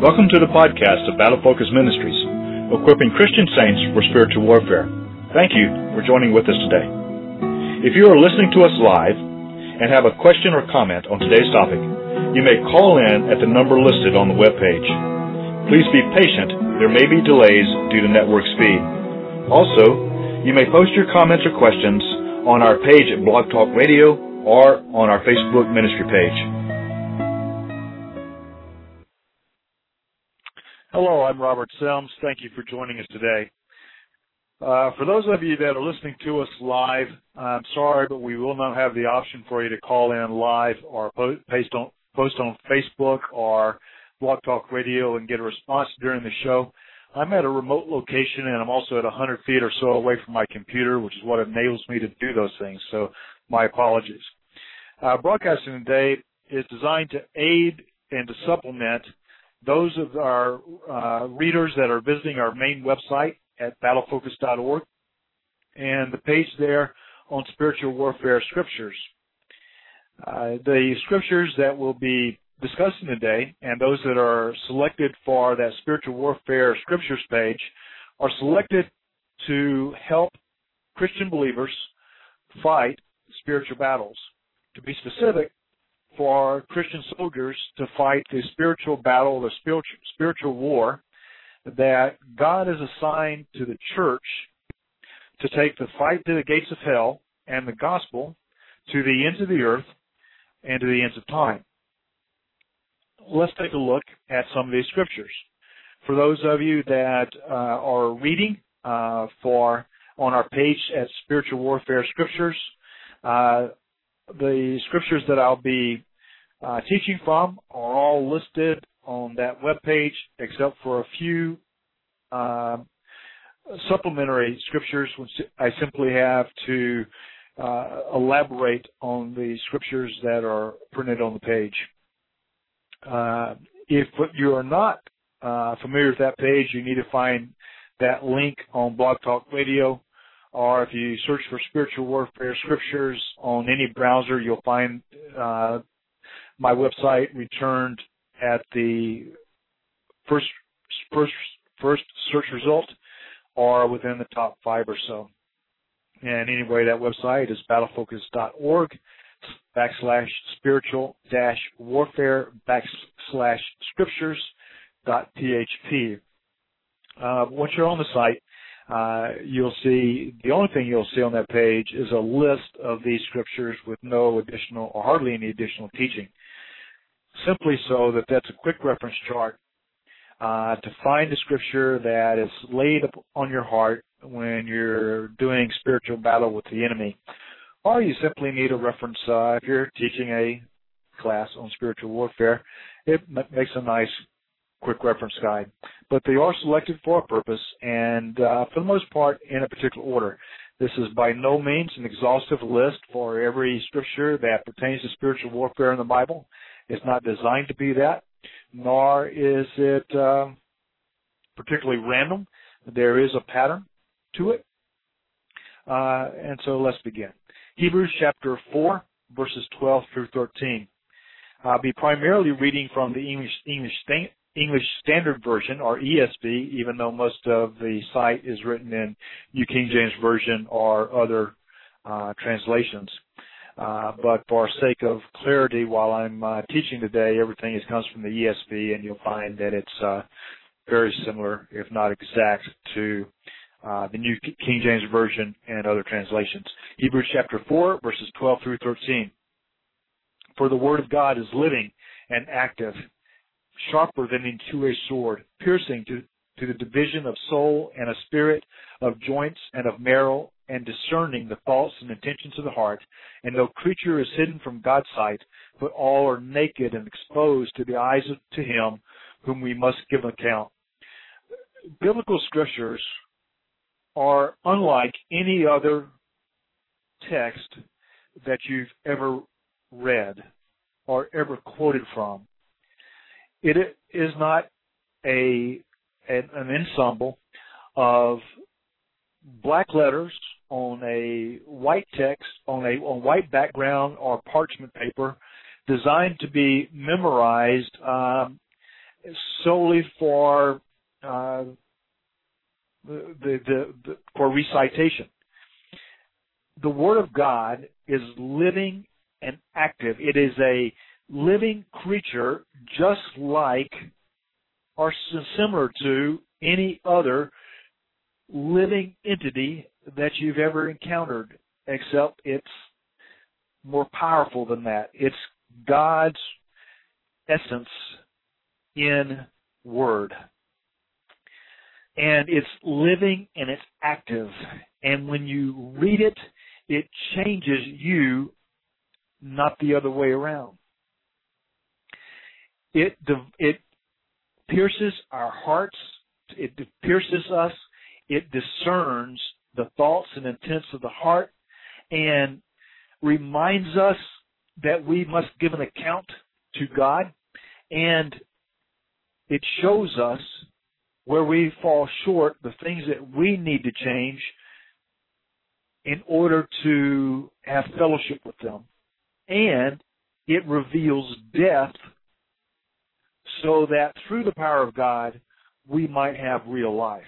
Welcome to the podcast of Battle Focus Ministries, equipping Christian saints for spiritual warfare. Thank you for joining with us today. If you are listening to us live and have a question or comment on today's topic, you may call in at the number listed on the webpage. Please be patient. There may be delays due to network speed. Also, you may post your comments or questions on our page at Blog Talk Radio or on our Facebook ministry page. Hello, I'm Robert Selms. Thank you for joining us today. For those of you that are listening to us live, I'm sorry, but we will not have the option for you to call in live or post on Facebook or Blog Talk Radio and get a response during the show. I'm at a remote location, and I'm also at 100 feet or so away from my computer, which is what enables me to do those things, so my apologies. Broadcasting today is designed to aid and to supplement those of our readers that are visiting our main website at battlefocus.org and the page there on spiritual warfare scriptures. The scriptures that we'll be discussing today and those that are selected for that spiritual warfare scriptures page are selected to help Christian believers fight spiritual battles. To be specific, for Christian soldiers to fight the spiritual battle, the spiritual war that God has assigned to the church to take the fight to the gates of hell and the gospel to the ends of the earth and to the ends of time. Let's take a look at some of these scriptures. For those of you that are reading on our page at Spiritual Warfare Scriptures, the scriptures that I'll be teaching from are all listed on that webpage, except for a few supplementary scriptures, which I simply have to elaborate on the scriptures that are printed on the page. If you are not familiar with that page, you need to find that link on Blog Talk Radio, or if you search for Spiritual Warfare Scriptures on any browser, you'll find my website returned at the first search result or within the top 5 or so. And anyway, that website is battlefocus.org/spiritual-warfare/scriptures.php. Once you're on the site, you'll see, the only thing you'll see on that page is a list of these scriptures with no additional or hardly any additional teaching. Simply so that that's a quick reference chart to find a scripture that is laid up on your heart when you're doing spiritual battle with the enemy. Or you simply need a reference if you're teaching a class on spiritual warfare. It makes a nice quick reference guide. But they are selected for a purpose, and for the most part in a particular order. This is by no means an exhaustive list for every scripture that pertains to spiritual warfare in the Bible. It's not designed to be that, nor is it particularly random. There is a pattern to it. And so let's begin. Hebrews chapter 4, verses 12 through 13. I'll be primarily reading from the English Standard Version, or ESV, even though most of the site is written in New King James Version or other translations. But for sake of clarity, while I'm teaching today, everything comes from the ESV, and you'll find that it's very similar, if not exact, to the New King James Version and other translations. Hebrews chapter 4, verses 12 through 13. For the word of God is living and active, sharper than any two-edged sword, piercing to the division of soul and of spirit, of joints and of marrow, and discerning the thoughts and intentions of the heart. And no creature is hidden from God's sight, but all are naked and exposed to the eyes to Him whom we must give account. Biblical scriptures are unlike any other text that you've ever read or ever quoted from. It is not an ensemble of black letters on a white text, on white background or parchment paper, designed to be memorized solely for for recitation. The Word of God is living and active. It is a living creature, just like or similar to any other living entity that you've ever encountered, except it's more powerful than that. It's God's essence in Word. And it's living and it's active. And when you read it, it changes you, not the other way around. It pierces our hearts. It pierces us. It discerns the thoughts and intents of the heart and reminds us that we must give an account to God. And it shows us where we fall short, the things that we need to change in order to have fellowship with them. And it reveals death so that through the power of God, we might have real life.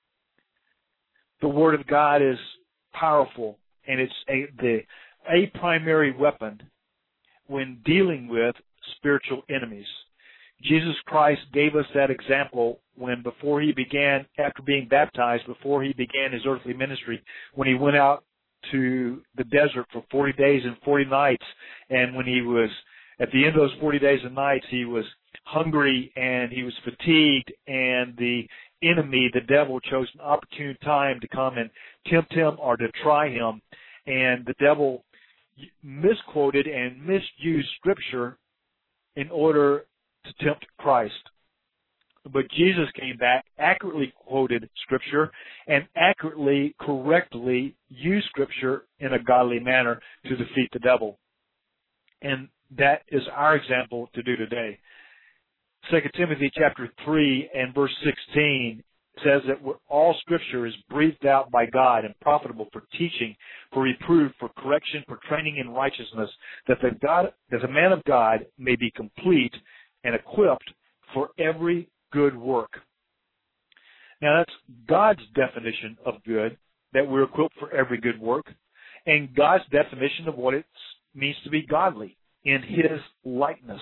The Word of God is powerful, and it's a primary weapon when dealing with spiritual enemies. Jesus Christ gave us that example when after being baptized, before he began his earthly ministry, when he went out to the desert for 40 days and 40 nights, and when he was, at the end of those 40 days and nights, he was hungry and he was fatigued, and the enemy, the devil, chose an opportune time to come and tempt him or to try him, and the devil misquoted and misused Scripture in order to tempt Christ. But Jesus came back, accurately quoted Scripture, and accurately, correctly used Scripture in a godly manner to defeat the devil. And that is our example to do today. 2 Timothy chapter 3 and verse 16 says that all Scripture is breathed out by God and profitable for teaching, for reproof, for correction, for training in righteousness, that the man of God may be complete and equipped for every good work. Now that's God's definition of good, that we're equipped for every good work, and God's definition of what it means to be godly in His likeness.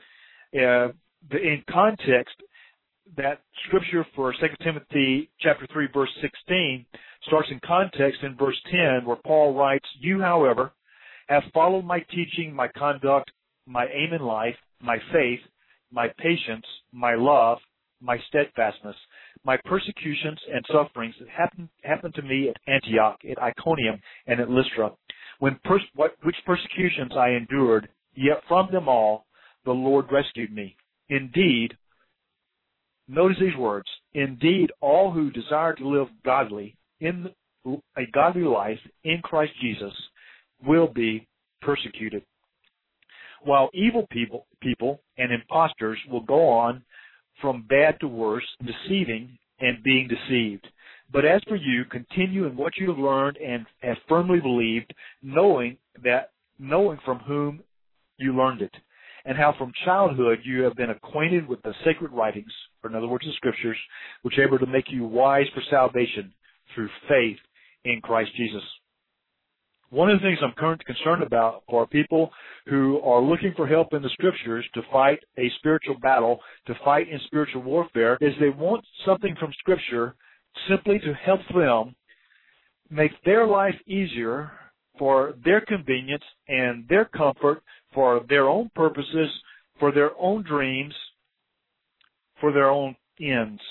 In context, that Scripture for 2 Timothy chapter 3 verse 16 starts in context in verse 10 where Paul writes, "You, however, have followed my teaching, my conduct, my aim in life, my faith, my patience, my love, my steadfastness, my persecutions and sufferings that happened to me at Antioch, at Iconium, and at Lystra, which persecutions I endured, yet from them all the Lord rescued me. Indeed," notice these words, "indeed, all who desire to live godly in a godly life in Christ Jesus will be persecuted. While evil people and impostors will go on from bad to worse, deceiving and being deceived. But as for you, continue in what you have learned and have firmly believed, knowing from whom you learned it, and how from childhood you have been acquainted with the sacred writings, or in other words, the Scriptures, which are able to make you wise for salvation through faith in Christ Jesus." One of the things I'm currently concerned about for people who are looking for help in the Scriptures to fight a spiritual battle, to fight in spiritual warfare, is they want something from Scripture simply to help them make their life easier for their convenience and their comfort, for their own purposes, for their own dreams, for their own ends.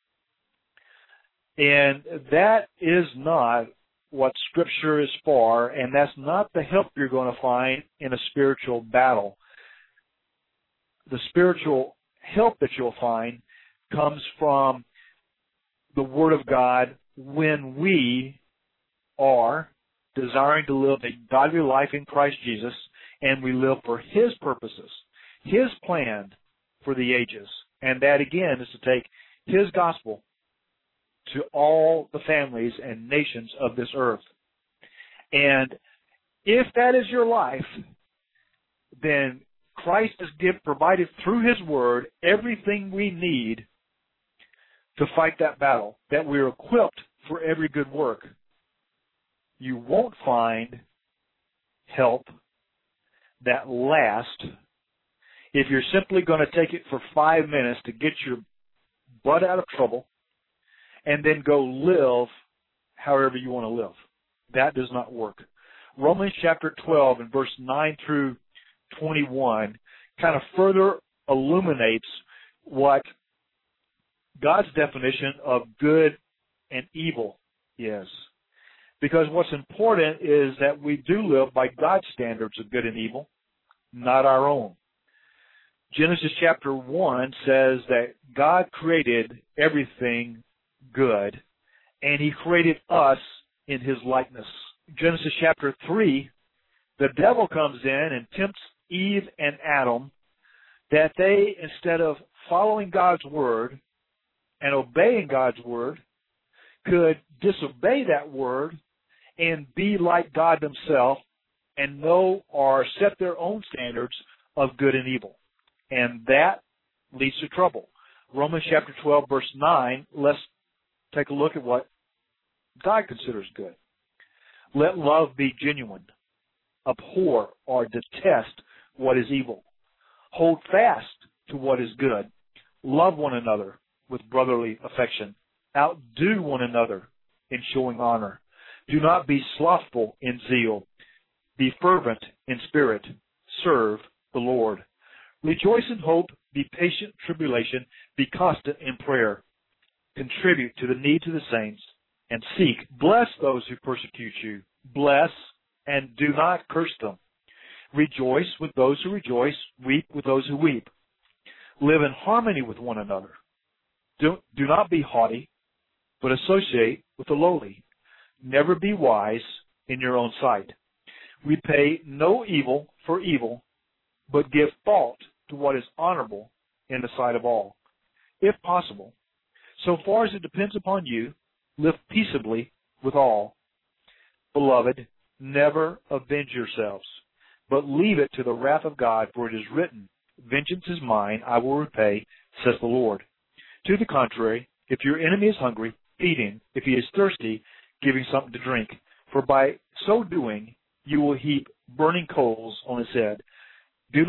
And that is not what Scripture is for, and that's not the help you're going to find in a spiritual battle. The spiritual help that you'll find comes from the Word of God when we are desiring to live a godly life in Christ Jesus, and we live for His purposes, His plan for the ages. And that, again, is to take His gospel to all the families and nations of this earth. And if that is your life, then Christ has provided through his word everything we need to fight that battle, that we're equipped for every good work. You won't find help that lasts if you're simply going to take it for 5 minutes to get your butt out of trouble and then go live however you want to live. That does not work. Romans chapter 12 and verse 9 through 21 kind of further illuminates what God's definition of good and evil is. Because what's important is that we do live by God's standards of good and evil, not our own. Genesis chapter 1 says that God created everything good, and he created us in his likeness. Genesis chapter 3, the devil comes in and tempts Eve and Adam that they, instead of following God's word and obeying God's word, could disobey that word and be like God himself and know or set their own standards of good and evil. And that leads to trouble. Romans chapter 12, verse 9, let's take a look at what God considers good. Let love be genuine. Abhor or detest what is evil. Hold fast to what is good. Love one another with brotherly affection. Outdo one another in showing honor. Do not be slothful in zeal. Be fervent in spirit. Serve the Lord. Rejoice in hope. Be patient in tribulation. Be constant in prayer. Contribute to the needs of the saints and seek. Bless those who persecute you. Bless and do not curse them. Rejoice with those who rejoice. Weep with those who weep. Live in harmony with one another. Do not be haughty, but associate with the lowly. Never be wise in your own sight. Repay no evil for evil, but give thought to what is honorable in the sight of all. If possible, so far as it depends upon you, live peaceably with all. Beloved, never avenge yourselves, but leave it to the wrath of God, for it is written, Vengeance is mine, I will repay, says the Lord. To the contrary, if your enemy is hungry, feed him. If he is thirsty, give him something to drink. For by so doing, you will heap burning coals on his head. Do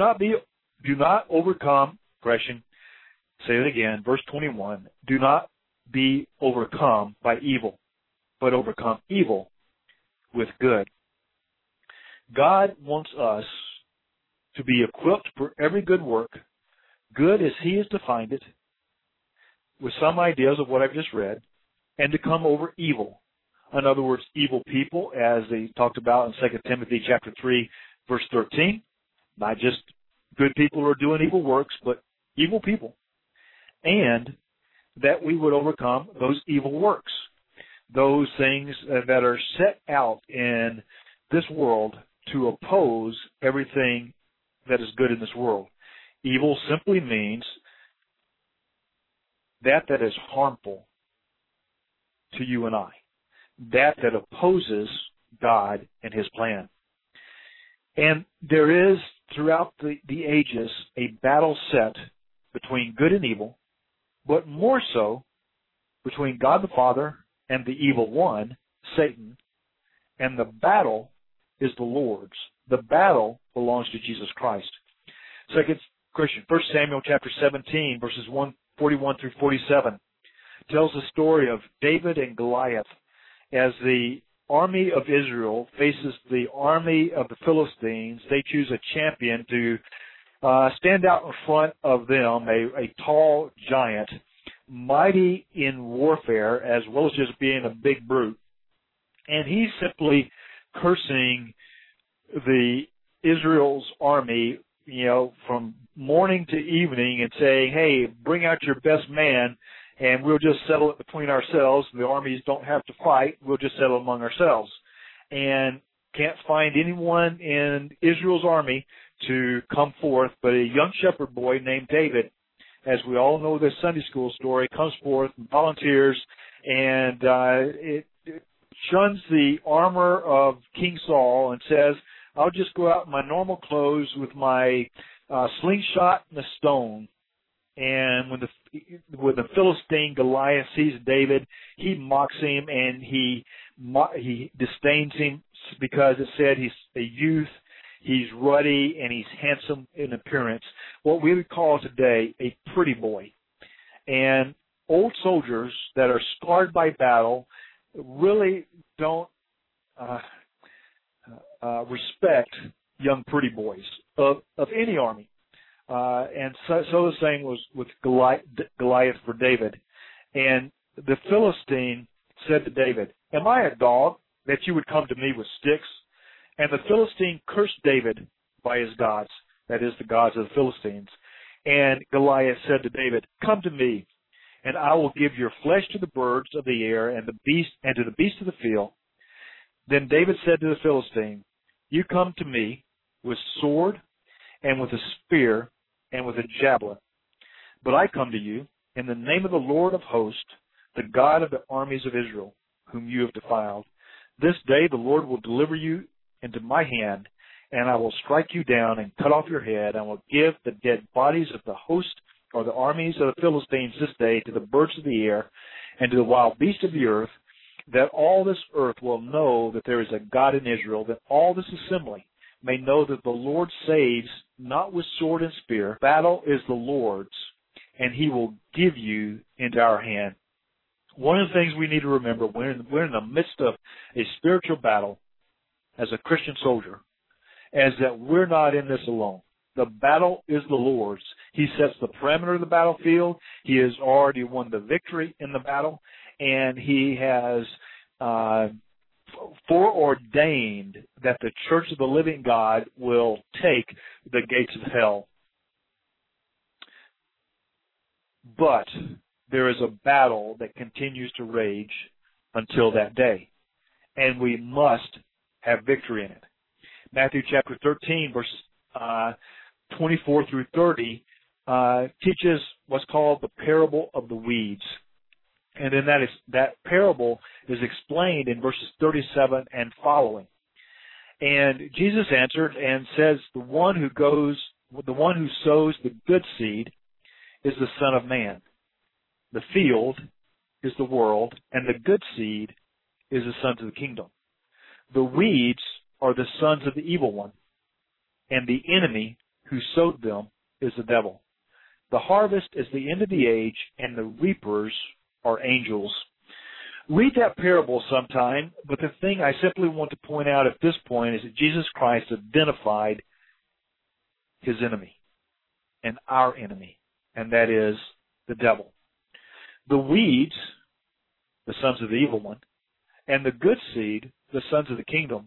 not overcome oppression. Say it again, verse 21. Do not be overcome by evil, but overcome evil with good. God wants us to be equipped for every good work, good as he has defined it, with some ideas of what I've just read, and to come over evil. In other words, evil people, as they talked about in 2 Timothy chapter 3, verse 13. Not just good people who are doing evil works, but evil people. And that we would overcome those evil works, those things that are set out in this world to oppose everything that is good in this world. Evil simply means that is harmful to you and I, that opposes God and his plan. And there is, throughout the ages, a battle set between good and evil, but more so between God the Father and the evil one, Satan, and the battle is the Lord's. The battle belongs to Jesus Christ. 1 Samuel chapter 17, verses 41 through 47, tells the story of David and Goliath as the army of Israel faces the army of the Philistines. They choose a champion to stand out in front of them, a tall giant, mighty in warfare as well as just being a big brute. And he's simply cursing the Israel's army, from morning to evening and saying, hey, bring out your best man and we'll just settle it between ourselves. The armies don't have to fight. We'll just settle among ourselves. And can't find anyone in Israel's army to come forth, but a young shepherd boy named David, as we all know this Sunday school story, comes forth and volunteers, and it shuns the armor of King Saul and says, I'll just go out in my normal clothes with my slingshot and a stone. And when the Philistine Goliath sees David, he mocks him and he disdains him because it said he's a youth, he's ruddy, and he's handsome in appearance. What we would call today a pretty boy. And old soldiers that are scarred by battle really don't respect young pretty boys of any army. And so the same was with Goliath for David. And the Philistine said to David, "Am I a dog that you would come to me with sticks?" And the Philistine cursed David by his gods, that is, the gods of the Philistines. And Goliath said to David, "Come to me, and I will give your flesh to the birds of the air and to the beasts of the field." Then David said to the Philistine, "You come to me with sword and with a spear and with a javelin. But I come to you in the name of the Lord of hosts, the God of the armies of Israel, whom you have defiled. This day the Lord will deliver you into my hand, and I will strike you down and cut off your head. I will give the dead bodies of the host or the armies of the Philistines this day to the birds of the air and to the wild beasts of the earth, that all this earth will know that there is a God in Israel, that all this assembly may know that the Lord saves not with sword and spear. Battle is the Lord's, and he will give you into our hand." One of the things we need to remember, we're in the midst of a spiritual battle as a Christian soldier, is that we're not in this alone. The battle is the Lord's. He sets the perimeter of the battlefield. He has already won the victory in the battle, and he has foreordained that the church of the living God will take the gates of hell. But there is a battle that continues to rage until that day, and we must have victory in it. Matthew chapter 13, verses 24 through 30, teaches what's called the parable of the weeds. And then that parable is explained in verses 37 and following. And Jesus answered and says, the one who sows the good seed is the Son of Man. The field is the world, and the good seed is the sons of the kingdom. The weeds are the sons of the evil one, and the enemy who sowed them is the devil. The harvest is the end of the age, and the reapers are angels. Read that parable sometime, but the thing I simply want to point out at this point is that Jesus Christ identified his enemy and our enemy, and that is the devil. The weeds, the sons of the evil one, and the good seed, the sons of the kingdom,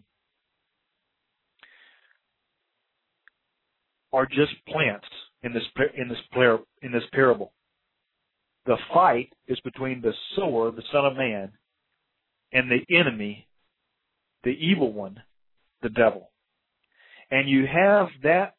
are just plants in this parable. The fight is between the sower, the Son of Man, and the enemy, the evil one, the devil. And you have that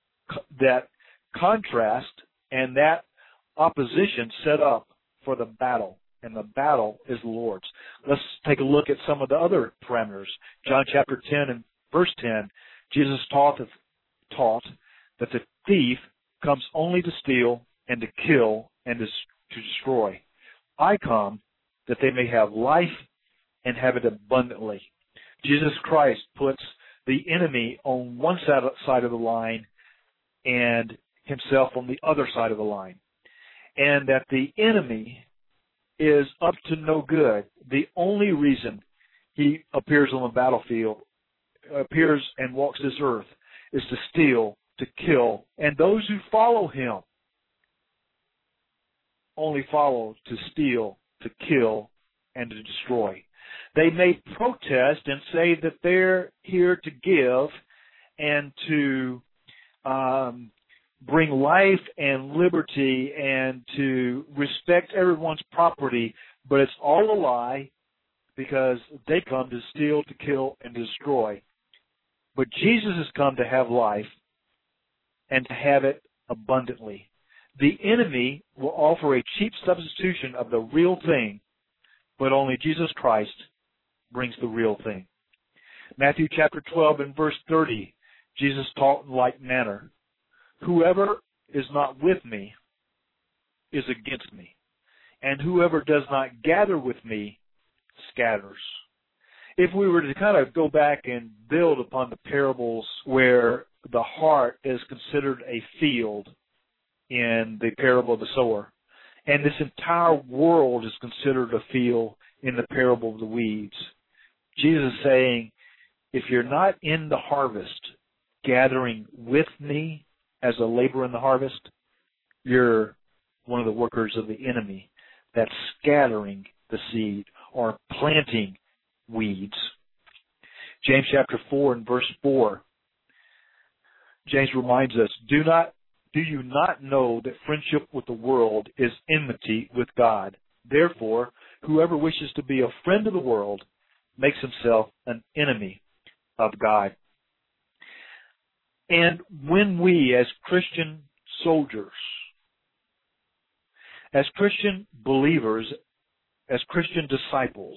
contrast and that opposition set up for the battle, and the battle is the Lord's. Let's take a look at some of the other parameters. John chapter 10 and verse 10, Jesus taught that the thief comes only to steal and to kill and to destroy. I come that they may have life and have it abundantly. Jesus Christ puts the enemy on one side of the line and himself on the other side of the line. And that the enemy is up to no good. The only reason he appears on the battlefield, appears and walks this earth, is to steal, to kill. And those who follow him only follow to steal, to kill, and to destroy. They may protest and say that they're here to give and to bring life and liberty and to respect everyone's property, but it's all a lie because they come to steal, to kill, and destroy. But Jesus has come to have life and to have it abundantly. The enemy will offer a cheap substitution of the real thing, but only Jesus Christ brings the real thing. Matthew chapter 12 and verse 30, Jesus taught in like manner. Whoever is not with me is against me, and whoever does not gather with me scatters. If we were to kind of go back and build upon the parables where the heart is considered a field in the parable of the sower, and this entire world is considered a field in the parable of the weeds, Jesus is saying, if you're not in the harvest, gathering with me as a laborer in the harvest, you're one of the workers of the enemy that's scattering the seed or planting weeds. James chapter 4 and verse 4, James reminds us, do you not know that friendship with the world is enmity with God? Therefore, whoever wishes to be a friend of the world makes himself an enemy of God. And when we, as Christian soldiers, as Christian believers, as Christian disciples,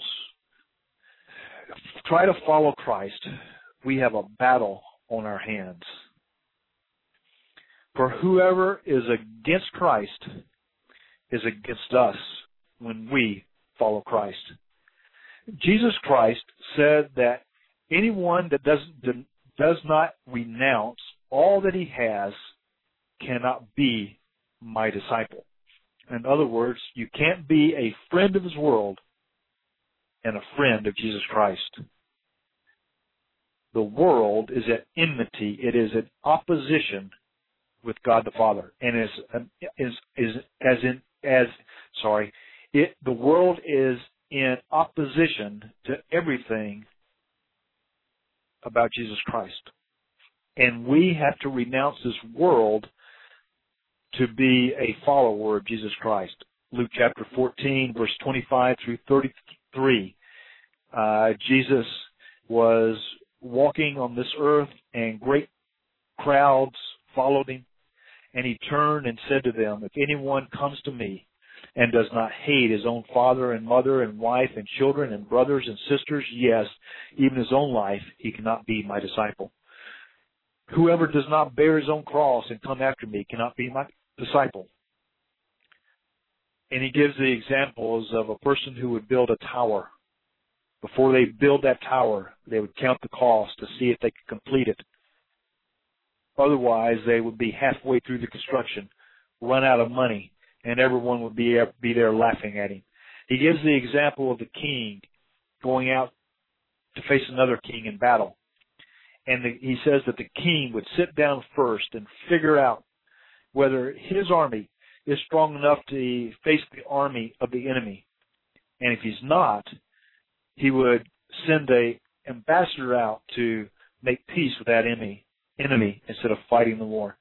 try to follow Christ, we have a battle on our hands. For whoever is against Christ is against us when we follow Christ. Jesus Christ said that anyone that does not renounce all that he has cannot be my disciple. In other words, you can't be a friend of this world and a friend of Jesus Christ. The world is at enmity. It is at opposition with God the Father, and the world is in opposition to everything about Jesus Christ, and we have to renounce this world to be a follower of Jesus Christ. Luke chapter 14, verse 25 through 33. Jesus was walking on this earth, and great crowds followed him. And he turned and said to them, if anyone comes to me and does not hate his own father and mother and wife and children and brothers and sisters, yes, even his own life, he cannot be my disciple. Whoever does not bear his own cross and come after me cannot be my disciple. And he gives the examples of a person who would build a tower. Before they build that tower, they would count the cost to see if they could complete it. Otherwise, they would be halfway through the construction, run out of money, and everyone would be there laughing at him. He gives the example of the king going out to face another king in battle. And he says that the king would sit down first and figure out whether his army is strong enough to face the army of the enemy. And if he's not, he would send an ambassador out to make peace with that enemy instead of fighting the war.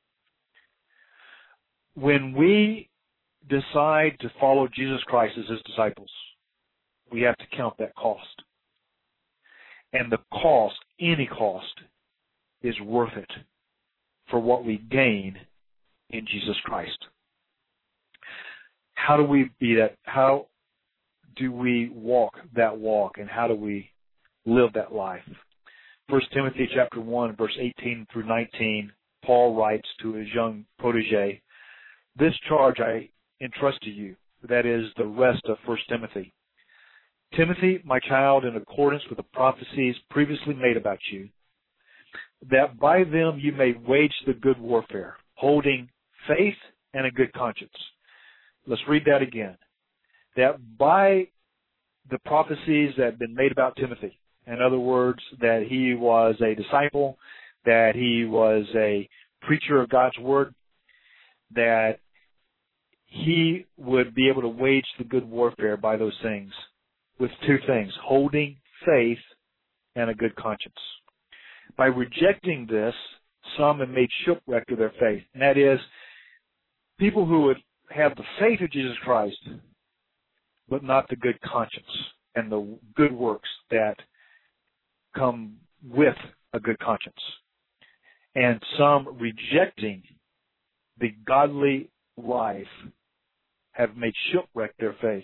When we decide to follow Jesus Christ as his disciples, we have to count that cost. And the cost, any cost, is worth it for what we gain in Jesus Christ. How do we be that? How do we walk that walk, and how do we live that life? 1 Timothy chapter 1, verse 18 through 19, Paul writes to his young protege, this charge I entrust to you, that is the rest of 1 Timothy. Timothy, my child, in accordance with the prophecies previously made about you, that by them you may wage the good warfare, holding faith and a good conscience. Let's read that again. That by the prophecies that have been made about Timothy, in other words, that he was a disciple, that he was a preacher of God's word, that he would be able to wage the good warfare by those things, with two things, holding faith and a good conscience. By rejecting this, some have made shipwreck of their faith. And that is, people who would have the faith of Jesus Christ, but not the good conscience and the good works that come with a good conscience. And some rejecting the godly life have made shipwreck their faith.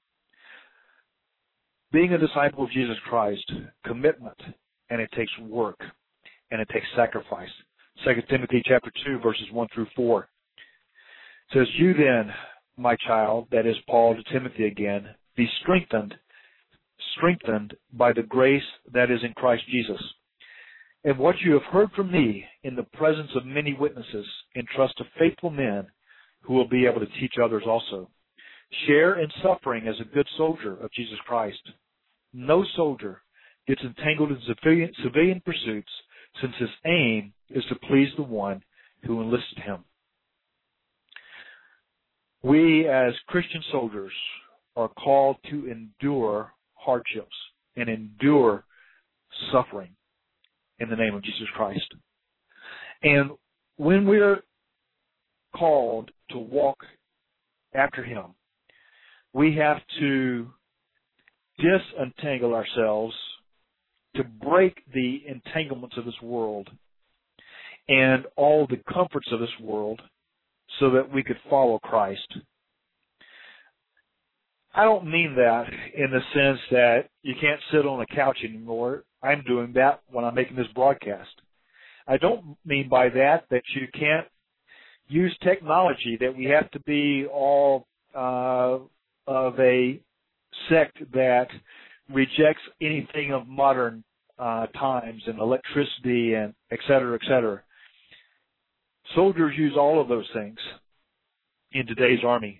Being a disciple of Jesus Christ, commitment, and it takes work, and it takes sacrifice. 2 Timothy chapter 2, verses 1 through 4. It says, "You then, my child," that is Paul to Timothy again, "be strengthened by the grace that is in Christ Jesus. And what you have heard from me in the presence of many witnesses, entrust to faithful men who will be able to teach others also. Share in suffering as a good soldier of Jesus Christ. No soldier gets entangled in civilian pursuits, since his aim is to please the one who enlisted him." We as Christian soldiers are called to endure hardships and endure suffering in the name of Jesus Christ. And when we're called to walk after him, we have to disentangle ourselves, to break the entanglements of this world and all the comforts of this world so that we could follow Christ. I don't mean that in the sense that you can't sit on a couch anymore. I'm doing that when I'm making this broadcast. I don't mean by that you can't use technology, that we have to be all of a sect that rejects anything of modern times and electricity and et cetera, et cetera. Soldiers use all of those things in today's army.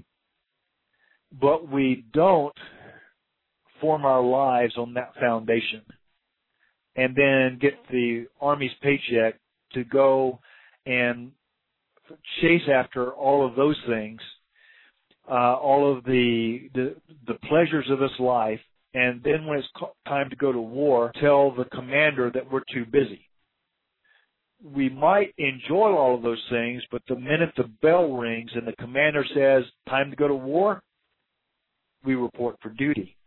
But we don't form our lives on that foundation and then get the Army's paycheck to go and chase after all of those things, all of the pleasures of this life, and then when it's time to go to war, tell the commander that we're too busy. We might enjoy all of those things, but the minute the bell rings and the commander says, "Time to go to war," we report for duty.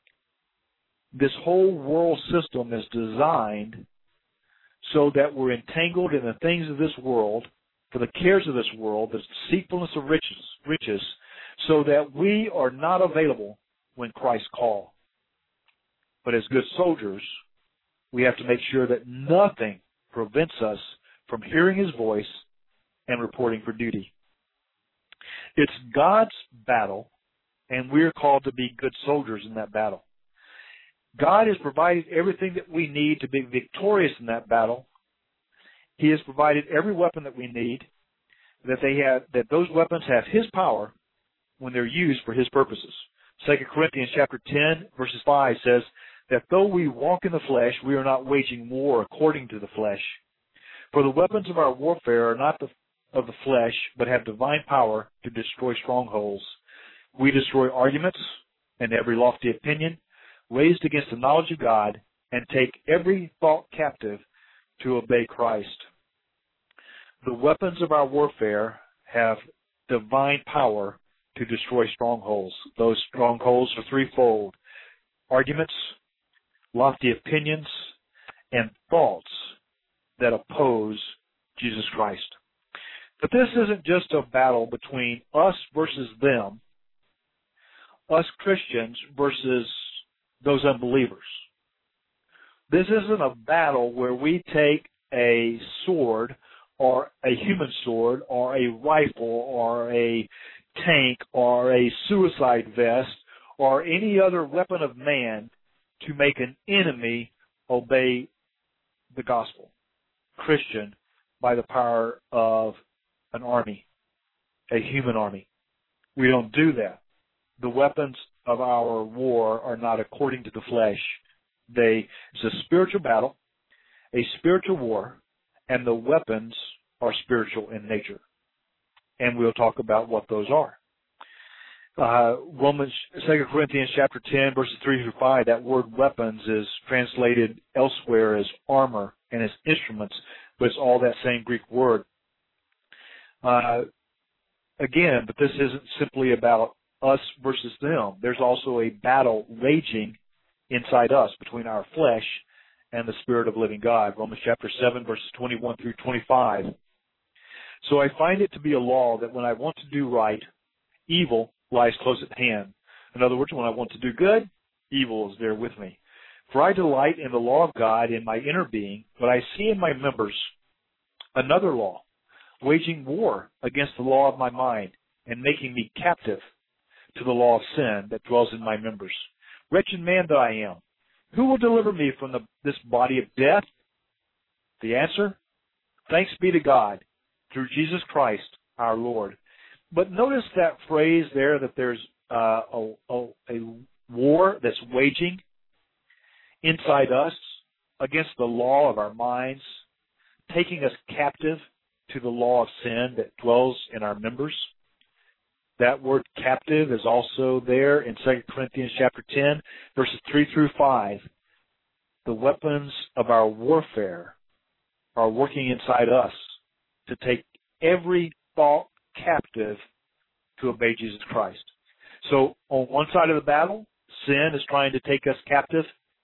This whole world system is designed so that we're entangled in the things of this world, for the cares of this world, the deceitfulness of riches, so that we are not available when Christ calls. But as good soldiers, we have to make sure that nothing prevents us from hearing his voice and reporting for duty. It's God's battle, and we're called to be good soldiers in that battle. God has provided everything that we need to be victorious in that battle. He has provided every weapon that we need, that those weapons have his power when they're used for his purposes. 2 Corinthians chapter 10, verses 5 says that though we walk in the flesh, we are not waging war according to the flesh. For the weapons of our warfare are not of the flesh, but have divine power to destroy strongholds. We destroy arguments and every lofty opinion raised against the knowledge of God, and take every thought captive to obey Christ. The weapons of our warfare have divine power to destroy strongholds. Those strongholds are threefold: arguments, lofty opinions, and thoughts that oppose Jesus Christ. But this isn't just a battle between us versus them, us Christians versus those unbelievers. This isn't a battle where we take a sword or a human sword or a rifle or a tank or a suicide vest or any other weapon of man to make an enemy obey the gospel. Christian, by the power of an army, a human army. We don't do that. The weapons of our war are not according to the flesh. It's a spiritual battle, a spiritual war, and the weapons are spiritual in nature. And we'll talk about what those are. 2 Corinthians chapter 10, verses 3 through 5, that word weapons is translated elsewhere as armor and as instruments, but it's all that same Greek word. Again, but this isn't simply about us versus them. There's also a battle raging inside us between our flesh and the Spirit of living God. Romans chapter 7, verses 21 through 25. So I find it to be a law that when I want to do right, evil lies close at hand. In other words, when I want to do good, evil is there with me. For I delight in the law of God in my inner being, but I see in my members Another law, waging war against the law of my mind and making me captive to the law of sin that dwells in my members. Wretched man that I am, who will deliver me from this body of death? The answer, thanks be to God through Jesus Christ our Lord. But notice that phrase there that there's a war that's waging inside us against the law of our minds, taking us captive to the law of sin that dwells in our members. That word captive is also there in 2 Corinthians chapter 10, verses 3 through 5. The weapons of our warfare are working inside us to take every thought captive to obey Jesus Christ. So on one side of the battle, sin is trying to take us captive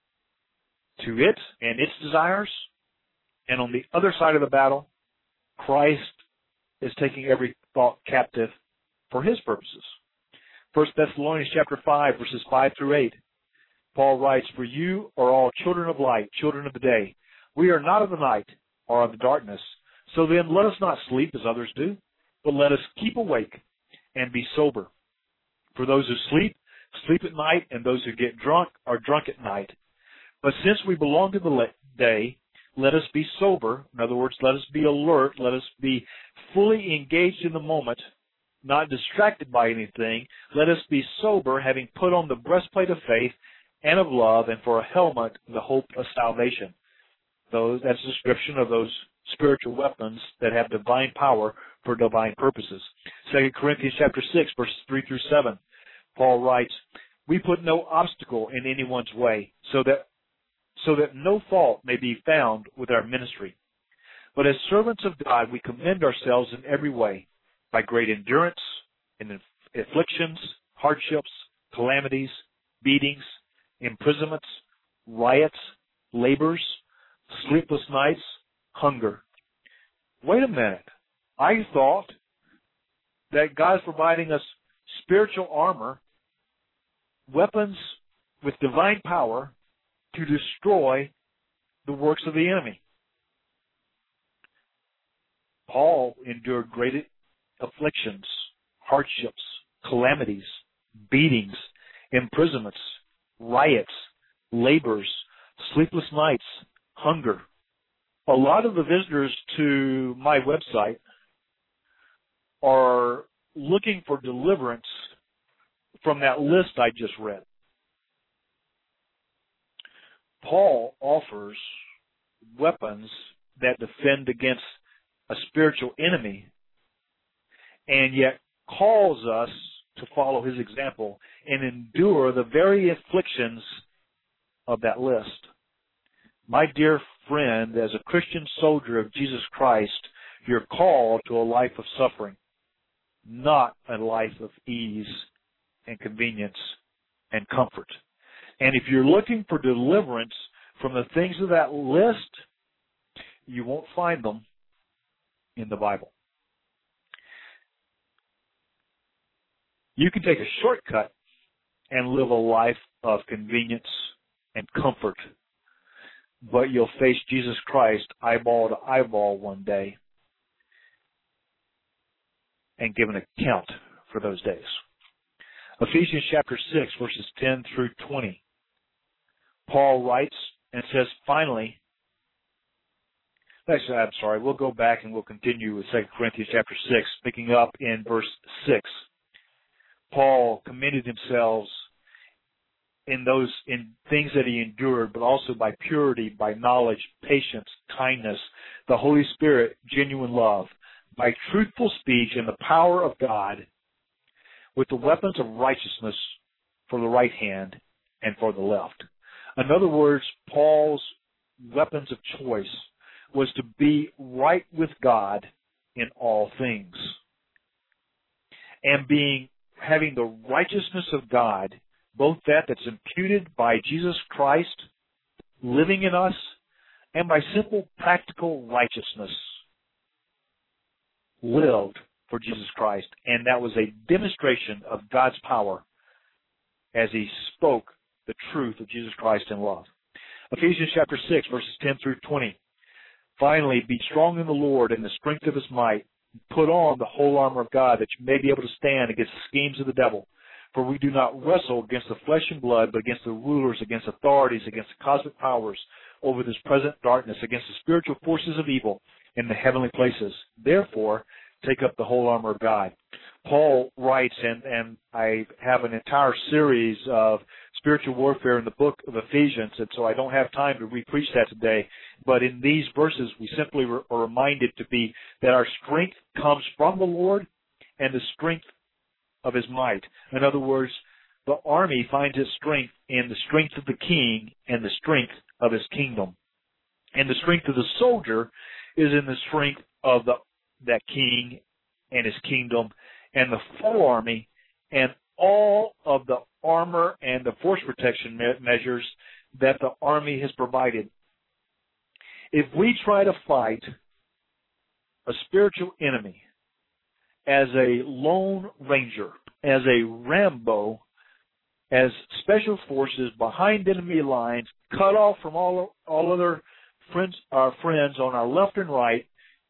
to it and its desires. And on the other side of the battle, Christ is taking every thought captive for his purposes. 1 Thessalonians chapter 5, verses 5 through 8. Paul writes, "For you are all children of light, children of the day. We are not of the night or of the darkness. So then let us not sleep as others do, but let us keep awake and be sober. For those who sleep, sleep at night, and those who get drunk are drunk at night. But since we belong to the day, let us be sober." In other words, let us be alert. Let us be fully engaged in the moment, not distracted by anything. Let us be sober, having put on the breastplate of faith and of love, and for a helmet, the hope of salvation. That's a description of those spiritual weapons that have divine power for divine purposes. 2 Corinthians chapter 6, verses 3 through 7. Paul writes, "We put no obstacle in anyone's way, so that no fault may be found with our ministry. But as servants of God, we commend ourselves in every way, by great endurance, in afflictions, hardships, calamities, beatings, imprisonments, riots, labors, sleepless nights, hunger." Wait a minute. I thought that God's providing us spiritual armor, weapons with divine power to destroy the works of the enemy. Paul endured great afflictions, hardships, calamities, beatings, imprisonments, riots, labors, sleepless nights, hunger. A lot of the visitors to my website are looking for deliverance from that list I just read. Paul offers weapons that defend against a spiritual enemy, and yet calls us to follow his example and endure the very afflictions of that list. My dear friend, as a Christian soldier of Jesus Christ, you're called to a life of suffering, not a life of ease and convenience and comfort. And if you're looking for deliverance from the things of that list, you won't find them in the Bible. You can take a shortcut and live a life of convenience and comfort, but you'll face Jesus Christ eyeball to eyeball one day and give an account for those days. Ephesians chapter 6, verses 10 through 20. Paul writes and says, finally, we'll go back and we'll continue with 2 Corinthians chapter 6, picking up in verse 6. Paul commended himself in things that he endured, but also by purity, by knowledge, patience, kindness, the Holy Spirit, genuine love, by truthful speech and the power of God, with the weapons of righteousness for the right hand and for the left. In other words, Paul's weapons of choice was to be right with God in all things. And having the righteousness of God, both that's imputed by Jesus Christ living in us, and by simple practical righteousness lived for Jesus Christ. And that was a demonstration of God's power as he spoke the truth of Jesus Christ in love. Ephesians chapter 6, verses 10 through 20. Finally, be strong in the Lord and the strength of his might. Put on the whole armor of God that you may be able to stand against the schemes of the devil. For we do not wrestle against the flesh and blood, but against the rulers, against authorities, against the cosmic powers over this present darkness, against the spiritual forces of evil in the heavenly places. Therefore, take up the whole armor of God. Paul writes, and I have an entire series of spiritual warfare in the book of Ephesians, and so I don't have time to re-preach that today. But in these verses, we simply are reminded to be that our strength comes from the Lord and the strength of his might. In other words, the army finds its strength in the strength of the king and the strength of his kingdom. And the strength of the soldier is in the strength of that king and his kingdom and the full army and all of the armor and the force protection measures that the army has provided. If we try to fight a spiritual enemy as a lone ranger, as a Rambo, as special forces behind enemy lines, cut off from all other friends, our friends on our left and right,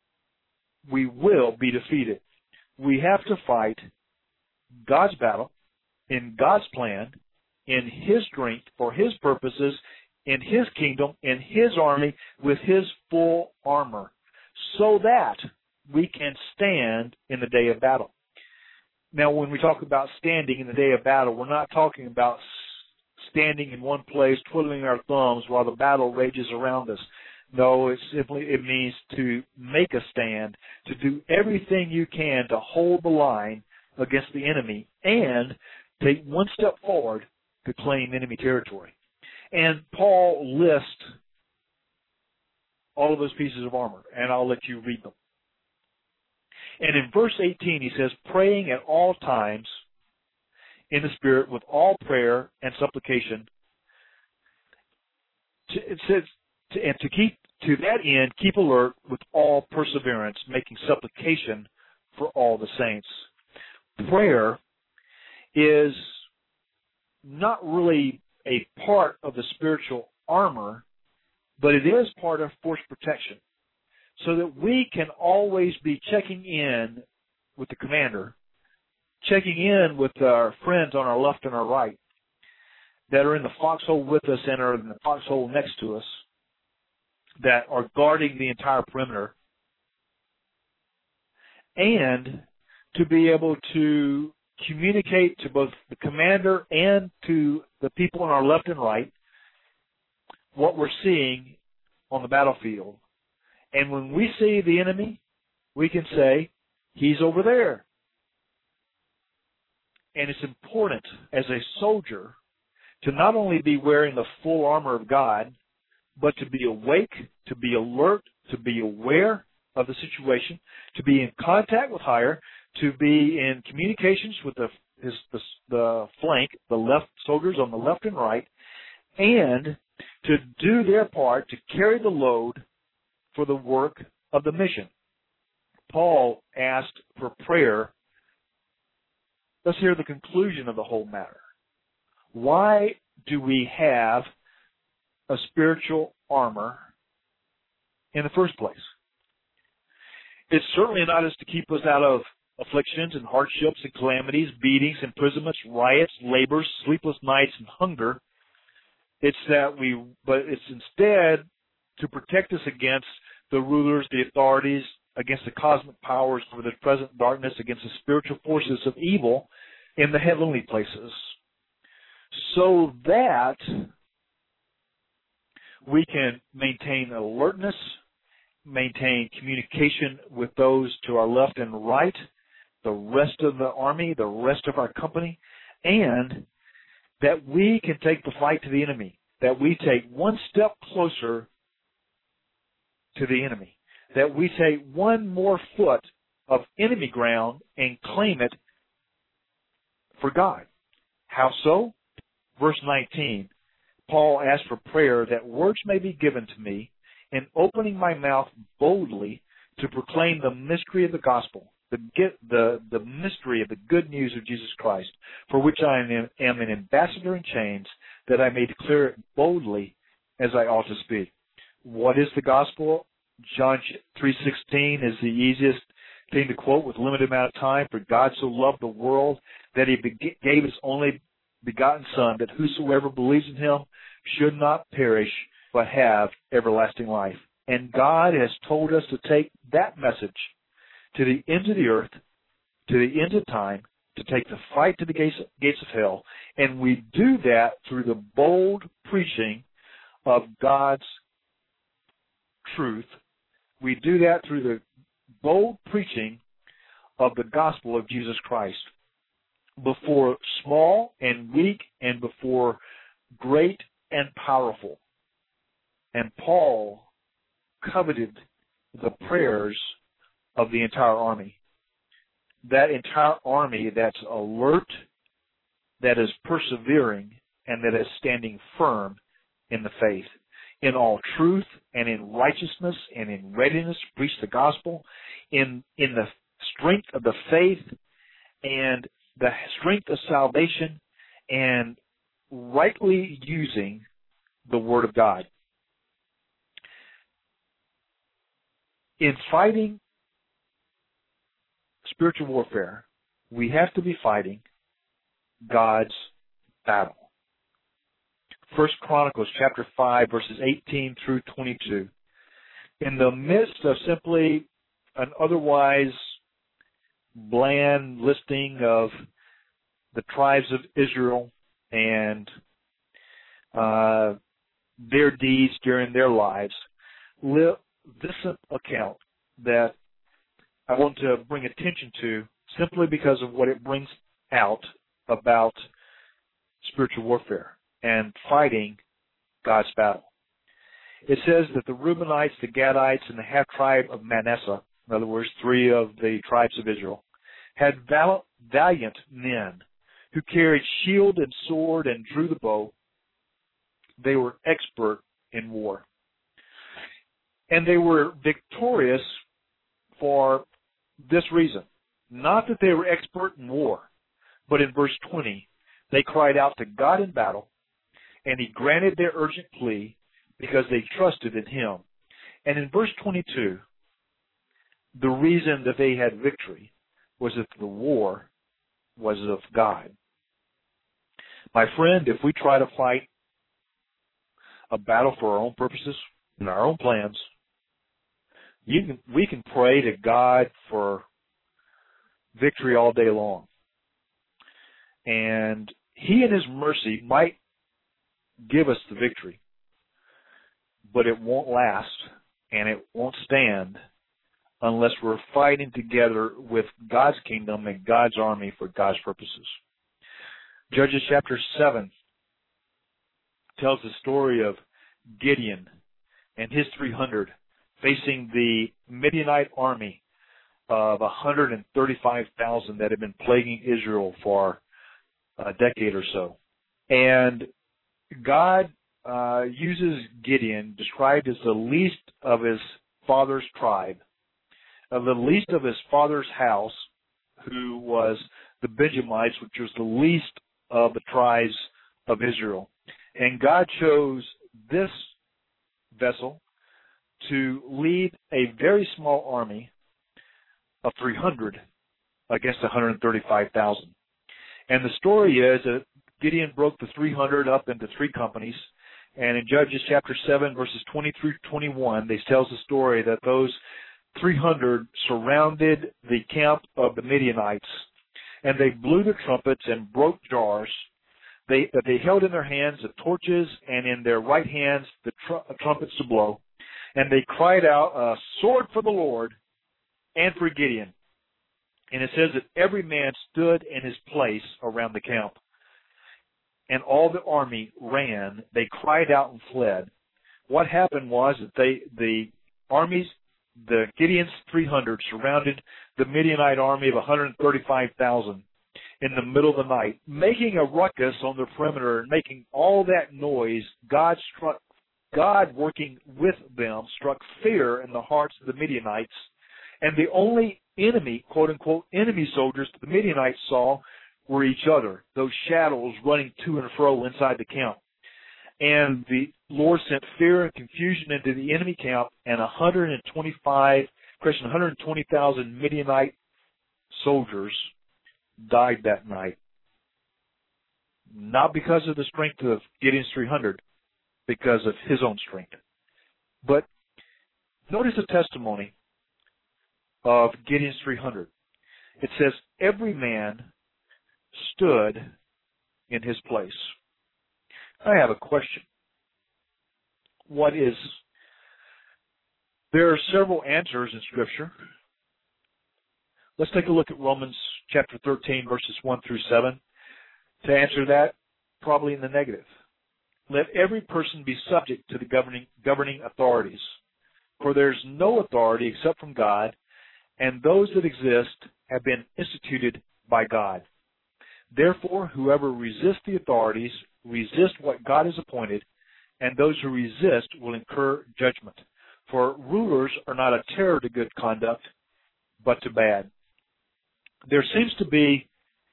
we will be defeated. We have to fight God's battle in God's plan, in his strength, for his purposes, in his kingdom, in his army, with his full armor, so that we can stand in the day of battle. Now, when we talk about standing in the day of battle, we're not talking about standing in one place, twiddling our thumbs while the battle rages around us. No, it means to make a stand, to do everything you can to hold the line against the enemy and take one step forward to claim enemy territory. And Paul lists all of those pieces of armor, and I'll let you read them. And in verse 18, he says, praying at all times in the Spirit with all prayer and supplication. It says, to that end, keep alert with all perseverance, making supplication for all the saints. Prayer is not really a part of the spiritual armor, but it is part of force protection, so that we can always be checking in with the commander, checking in with our friends on our left and our right that are in the foxhole with us and are in the foxhole next to us, that are guarding the entire perimeter, and to be able to communicate to both the commander and to the people on our left and right what we're seeing on the battlefield. And when we see the enemy, we can say, he's over there. And it's important as a soldier to not only be wearing the full armor of God, but to be awake, to be alert, to be aware of the situation, to be in contact with higher, to be in communications with the flank, the left soldiers on the left and right, and to do their part to carry the load for the work of the mission. Paul asked for prayer. Let's hear the conclusion of the whole matter. Why do we have a spiritual armor in the first place? It's certainly not as to keep us out of afflictions and hardships and calamities, beatings, imprisonments, riots, labors, sleepless nights, and hunger. But it's instead to protect us against the rulers, the authorities, against the cosmic powers for this present darkness, against the spiritual forces of evil in the heavenly places, so that we can maintain alertness, maintain communication with those to our left and right, the rest of the army, the rest of our company, and that we can take the fight to the enemy, that we take one step closer to the enemy, that we take one more foot of enemy ground and claim it for God. How so? Verse 19, Paul asked for prayer that words may be given to me in opening my mouth boldly to proclaim the mystery of the gospel, the mystery of the good news of Jesus Christ, for which I am an ambassador in chains, that I may declare it boldly as I ought to speak. What is the gospel John 3:16 is the easiest thing to quote with limited amount of time. For God so loved the world that he gave his only begotten Son, that whosoever believes in him should not perish but have everlasting life. And God has told us to take that message to the ends of the earth, to the ends of time, to take the fight to the gates of hell. And we do that through the bold preaching of God's truth. We do that through the bold preaching of the gospel of Jesus Christ before small and weak and before great and powerful. And Paul coveted the prayers of the entire army. That entire army that's alert, that is persevering, and that is standing firm in the faith, in all truth and in righteousness and in readiness to preach the gospel, in the strength of the faith and the strength of salvation, and rightly using the Word of God. In fighting spiritual warfare, we have to be fighting God's battle. 1 Chronicles chapter 5, verses 18 through 22. In the midst of simply an otherwise bland listing of the tribes of Israel and their deeds during their lives, this account that I want to bring attention to simply because of what it brings out about spiritual warfare and fighting God's battle. It says that the Reubenites, the Gadites, and the half-tribe of Manasseh, in other words, 3 of the tribes of Israel, had valiant men who carried shield and sword and drew the bow. They were expert in war. And they were victorious for this reason. Not that they were expert in war, but in verse 20, they cried out to God in battle, and he granted their urgent plea because they trusted in him. And in verse 22, the reason that they had victory was that the war was of God. My friend, if we try to fight a battle for our own purposes and our own plans, we can pray to God for victory all day long. And he in his mercy might give us the victory, but it won't last and it won't stand unless we're fighting together with God's kingdom and God's army for God's purposes. Judges chapter 7 tells the story of Gideon and his 300 facing the Midianite army of 135,000 that had been plaguing Israel for a decade or so. And God uses Gideon, described as the least of his father's tribe, of the least of his father's house, who was the Benjamites, which was the least of the tribes of Israel. And God chose this vessel to lead a very small army of 300 against 135,000. And the story is that Gideon broke the 300 up into 3 companies. And in Judges chapter 7, verses 20 through 21, they tells the story that those 300 surrounded the camp of the Midianites, and they blew the trumpets and broke jars. They held in their hands the torches, and in their right hands the trumpets to blow. And they cried out, "A sword for the Lord and for Gideon." And it says that every man stood in his place around the camp. And all the army ran. They cried out and fled. What happened was that the Gideon's 300 surrounded the Midianite army of 135,000 in the middle of the night, making a ruckus on the perimeter and making all that noise. God working with them struck fear in the hearts of the Midianites. And the only enemy, quote-unquote, enemy soldiers the Midianites saw were each other, those shadows running to and fro inside the camp. And the Lord sent fear and confusion into the enemy camp, and 120,000 Midianite soldiers died that night. Not because of the strength of Gideon's 300, because of his own strength. But notice the testimony of Gideon's 300. It says, every man stood in his place. I have a question. There are several answers in Scripture. Let's take a look at Romans chapter 13, verses 1 through 7. To answer that, probably in the negative. Let every person be subject to the governing authorities, for there is no authority except from God, and those that exist have been instituted by God. Therefore, whoever resists the authorities resist what God has appointed, and those who resist will incur judgment. For rulers are not a terror to good conduct, but to bad. There seems to be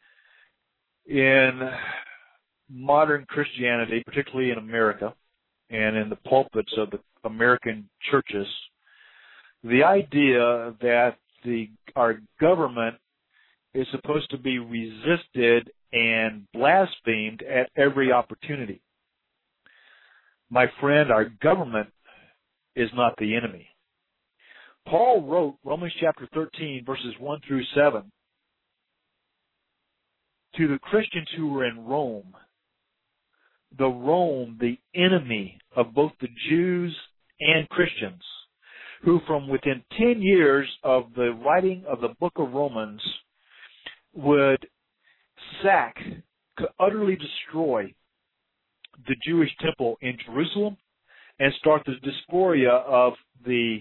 in modern Christianity, particularly in America and in the pulpits of the American churches, the idea that our government is supposed to be resisted and blasphemed at every opportunity. My friend, our government is not the enemy. Paul wrote Romans chapter 13, verses 1 through 7, to the Christians who were in Rome, the enemy of both the Jews and Christians, who from within 10 years of the writing of the book of Romans would utterly destroy the Jewish temple in Jerusalem and start the dysphoria of the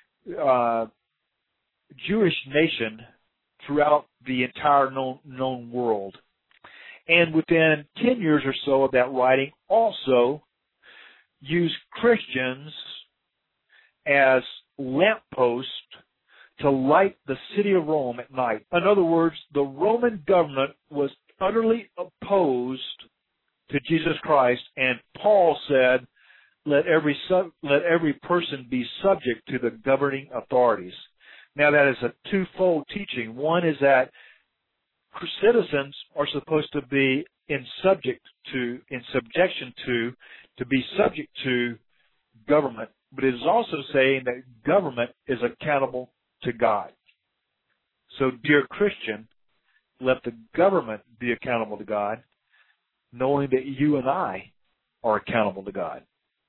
Jewish nation throughout the entire known world. And within 10 years or so of that writing, also use Christians as lampposts to light the city of Rome at night. In other words, the Roman government was utterly opposed to Jesus Christ, and Paul said, let every person be subject to the governing authorities. Now that is a twofold teaching. One is that citizens are supposed to be in subjection to be subject to government. But it is also saying that government is accountable to God. So, dear Christian, let the government be accountable to God, knowing that you and I are accountable to God.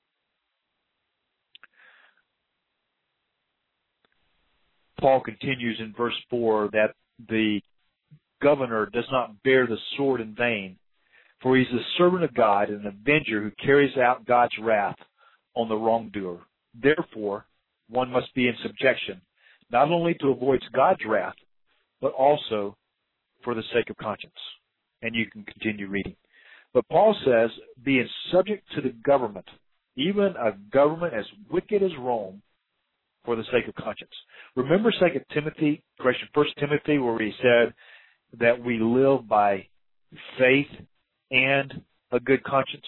Paul continues in verse 4 that the governor does not bear the sword in vain, for he is the servant of God and an avenger who carries out God's wrath on the wrongdoer. Therefore, one must be in subjection, not only to avoid God's wrath, but also for the sake of conscience. And you can continue reading. But Paul says, being subject to the government, even a government as wicked as Rome, for the sake of conscience. Remember 1 Timothy, where he said that we live by faith and a good conscience?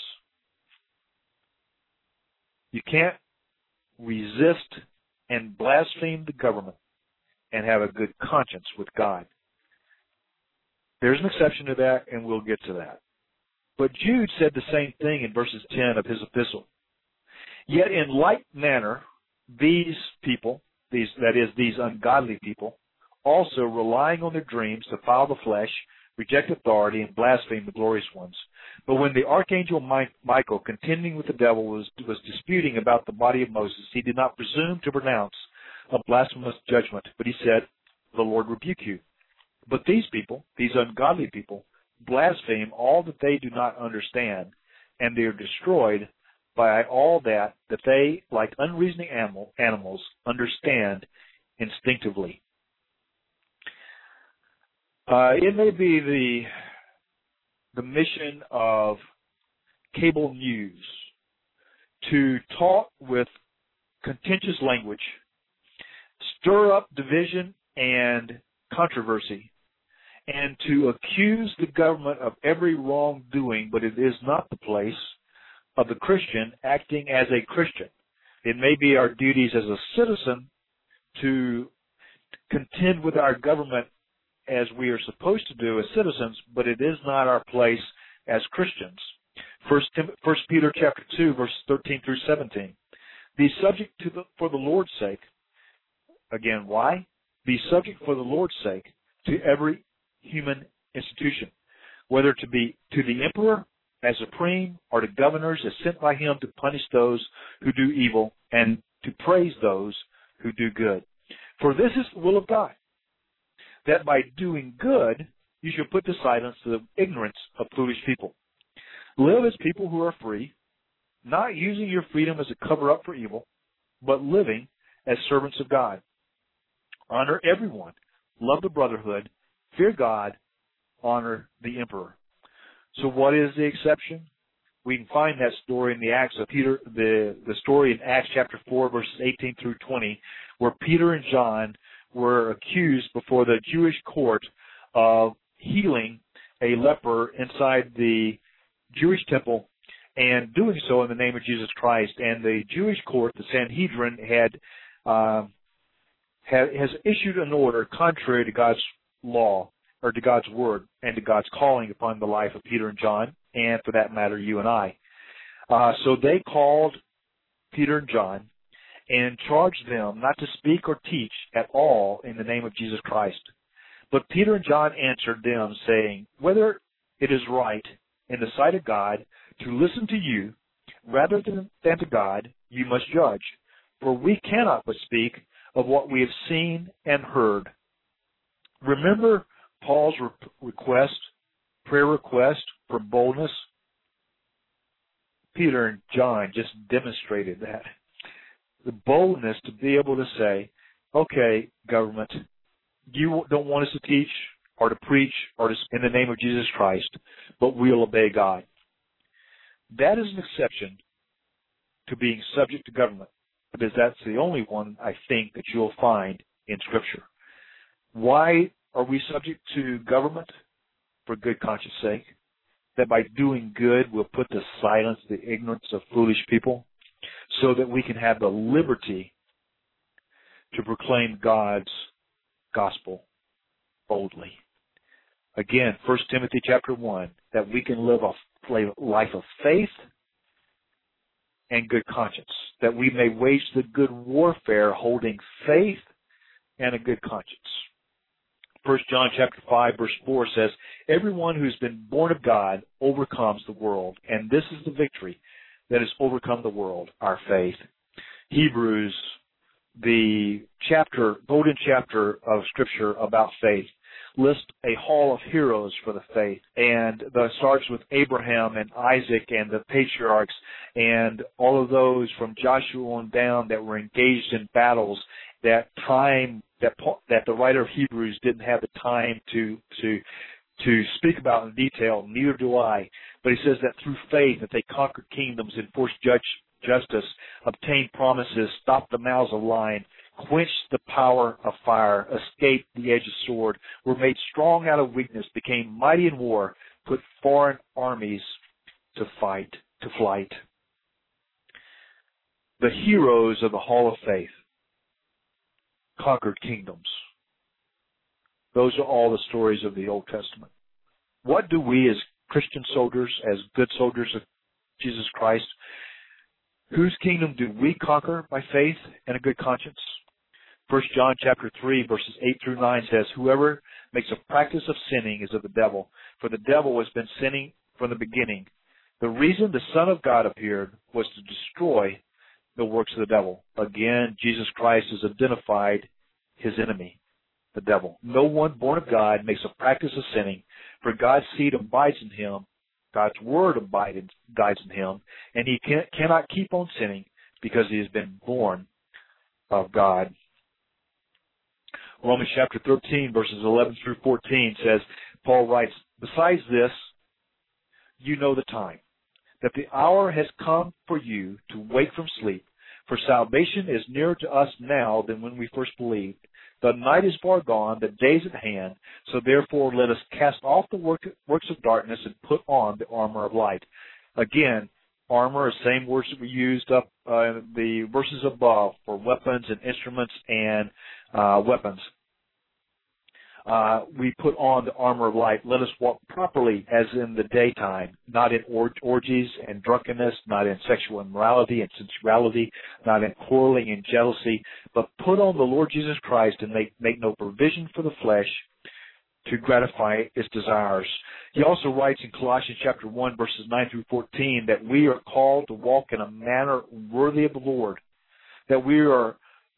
You can't resist and blaspheme the government and have a good conscience with God. There's an exception to that, and we'll get to that. But Jude said the same thing in verses 10 of his epistle. Yet in like manner, these people, these ungodly people, also relying on their dreams, defile the flesh, reject authority, and blaspheme the glorious ones. But when the archangel Michael, contending with the devil, was disputing about the body of Moses, he did not presume to pronounce a blasphemous judgment, but he said, the Lord rebuke you. But these people, these ungodly people, blaspheme all that they do not understand, and they are destroyed by all that they, like unreasoning animals, understand instinctively. It may be the mission of cable news to talk with contentious language, stir up division and controversy, and to accuse the government of every wrongdoing, but it is not the place of the Christian acting as a Christian. It may be our duties as a citizen to contend with our government as we are supposed to do as citizens, but it is not our place as Christians. First Peter chapter 2, verses 13 through 17. Be subject for the Lord's sake. Again, why? Be subject for the Lord's sake to every human institution, whether to be to the emperor as supreme or to governors as sent by him to punish those who do evil and to praise those who do good. For this is the will of God, that by doing good you shall put to silence the ignorance of foolish people. Live as people who are free, not using your freedom as a cover-up for evil, but living as servants of God. Honor everyone, love the brotherhood, fear God, honor the emperor. So what is the exception? We can find that story in the Acts of Peter, the story in Acts chapter 4, verses 18 through 20, where Peter and John were accused before the Jewish court of healing a leper inside the Jewish temple and doing so in the name of Jesus Christ. And the Jewish court, the Sanhedrin, has issued an order contrary to God's law, or to God's word, and to God's calling upon the life of Peter and John, and for that matter, you and I. So they called Peter and John and charged them not to speak or teach at all in the name of Jesus Christ. But Peter and John answered them, saying, whether it is right in the sight of God to listen to you rather than to God, you must judge. For we cannot but speak of what we have seen and heard. Remember Paul's prayer request for boldness? Peter and John just demonstrated that. The boldness to be able to say, okay, government, you don't want us to teach or to preach or to in the name of Jesus Christ, but we'll obey God. That is an exception to being subject to government, because that's the only one, I think, that you'll find in Scripture. Why are we subject to government? For good conscience sake. That by doing good, we'll put to silence the ignorance of foolish people, so that we can have the liberty to proclaim God's gospel boldly. Again, 1 Timothy chapter 1, that we can live a life of faith and good conscience, that we may wage the good warfare holding faith and a good conscience. 1 John chapter 5, verse 4 says, everyone who's been born of God overcomes the world, and this is the victory that has overcome the world, our faith. Hebrews, the golden chapter of Scripture about faith, lists a hall of heroes for the faith, and that starts with Abraham and Isaac and the patriarchs and all of those from Joshua on down that were engaged in battles that the writer of Hebrews didn't have the time to speak about in detail. Neither do I. But he says that through faith that they conquered kingdoms, enforced justice, obtained promises, stopped the mouths of lions, quenched the power of fire, escaped the edge of sword, were made strong out of weakness, became mighty in war, put foreign armies to flight. The heroes of the Hall of Faith conquered kingdoms. Those are all the stories of the Old Testament. What do we as Christian soldiers, as good soldiers of Jesus Christ, whose kingdom do we conquer by faith and a good conscience? 1 John chapter 3, verses 8 through 9 says, whoever makes a practice of sinning is of the devil, for the devil has been sinning from the beginning. The reason the Son of God appeared was to destroy the works of the devil. Again, Jesus Christ has identified his enemy, the devil. No one born of God makes a practice of sinning, for God's seed abides in him, God's word abides in him, and he cannot keep on sinning because he has been born of God. Romans chapter 13, verses 11 through 14 says, Paul writes, besides this, you know the time, that the hour has come for you to wake from sleep, for salvation is nearer to us now than when we first believed. The night is far gone, the day is at hand, so therefore let us cast off the works of darkness and put on the armor of light. Again, armor, the same words that we used up the verses above for weapons and instruments and weapons. We put on the armor of light. Let us walk properly as in the daytime, not in orgies and drunkenness, not in sexual immorality and sensuality, not in quarreling and jealousy, but put on the Lord Jesus Christ and make no provision for the flesh to gratify its desires. He also writes in Colossians chapter 1, verses 9 through 14, that we are called to walk in a manner worthy of the Lord, that we are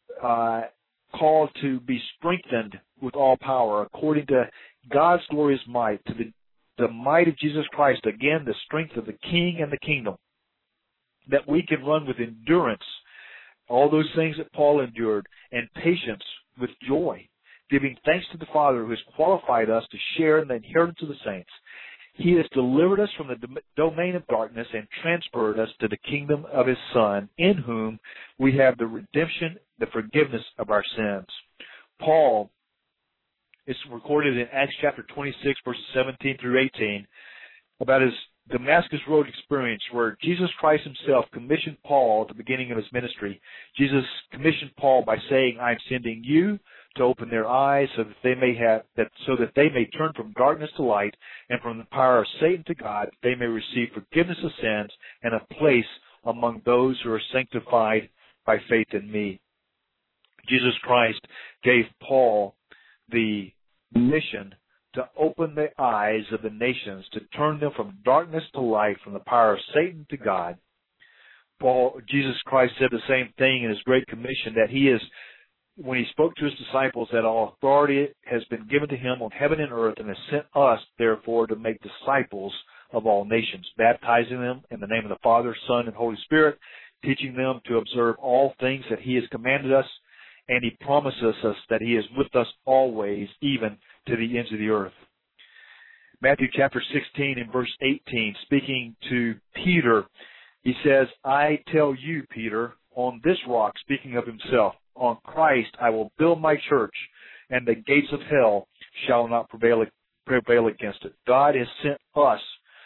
called to be strengthened with all power according to God's glorious might, to the might of Jesus Christ, again, the strength of the King and the kingdom, that we can run with endurance all those things that Paul endured, and patience with joy, giving thanks to the Father who has qualified us to share in the inheritance of the saints. He has delivered us from the domain of darkness and transferred us to the kingdom of His Son, in whom we have the redemption, the forgiveness of our sins. Paul is recorded in Acts chapter 26, verses 17 through 18, about his Damascus Road experience, where Jesus Christ Himself commissioned Paul at the beginning of His ministry. Jesus commissioned Paul by saying, "I am sending you to open their eyes so that they may turn from darkness to light and from the power of Satan to God, that they may receive forgiveness of sins and a place among those who are sanctified by faith in me." Jesus Christ gave Paul the mission to open the eyes of the nations, to turn them from darkness to light, from the power of Satan to God. Jesus Christ said the same thing in His Great Commission, that when He spoke to His disciples, that all authority has been given to Him on heaven and earth, and has sent us, therefore, to make disciples of all nations, baptizing them in the name of the Father, Son, and Holy Spirit, teaching them to observe all things that He has commanded us, and He promises us that He is with us always, even to the ends of the earth. Matthew chapter 16 and verse 18, speaking to Peter, He says, "I tell you, Peter, on this rock," speaking of Himself, "on Christ I will build my church, and the gates of hell shall not prevail against it." God has sent us,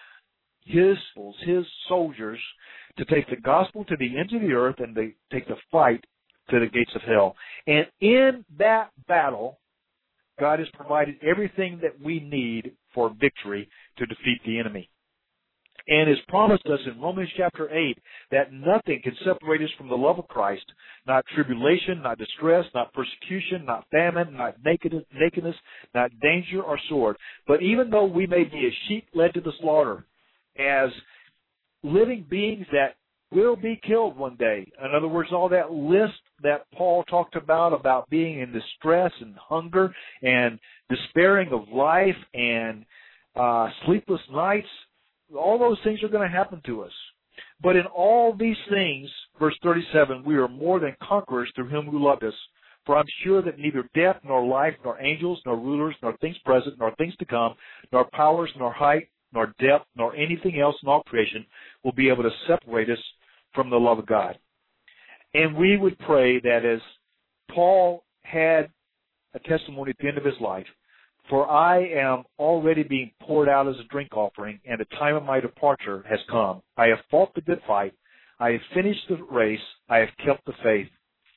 His soldiers, to take the gospel to the ends of the earth and to take the fight to the gates of hell. And in that battle, God has provided everything that we need for victory to defeat the enemy, and has promised us in Romans chapter 8 that nothing can separate us from the love of Christ, not tribulation, not distress, not persecution, not famine, not nakedness, not danger or sword. But even though we may be as sheep led to the slaughter, as living beings that will be killed one day. In other words, all that list that Paul talked about being in distress and hunger and despairing of life and sleepless nights, all those things are going to happen to us. But in all these things, verse 37, we are more than conquerors through Him who loved us. For I'm sure that neither death, nor life, nor angels, nor rulers, nor things present, nor things to come, nor powers, nor height, nor depth, nor anything else in all creation will be able to separate us from the love of God. And we would pray that as Paul had a testimony at the end of his life, "For I am already being poured out as a drink offering, and the time of my departure has come. I have fought the good fight. I have finished the race. I have kept the faith."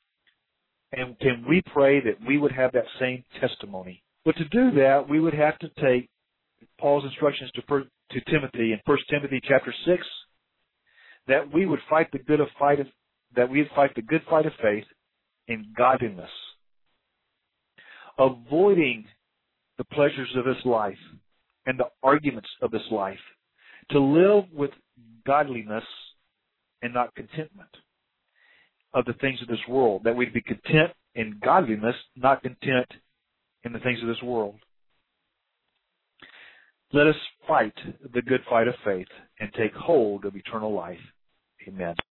And can we pray that we would have that same testimony? But to do that, we would have to take Paul's instructions to Timothy in 1 Timothy chapter 6, that we would fight the good fight of faith in godliness, avoiding the pleasures of this life and the arguments of this life, to live with godliness and not contentment of the things of this world, that we'd be content in godliness, not content in the things of this world. Let us fight the good fight of faith and take hold of eternal life. Amen.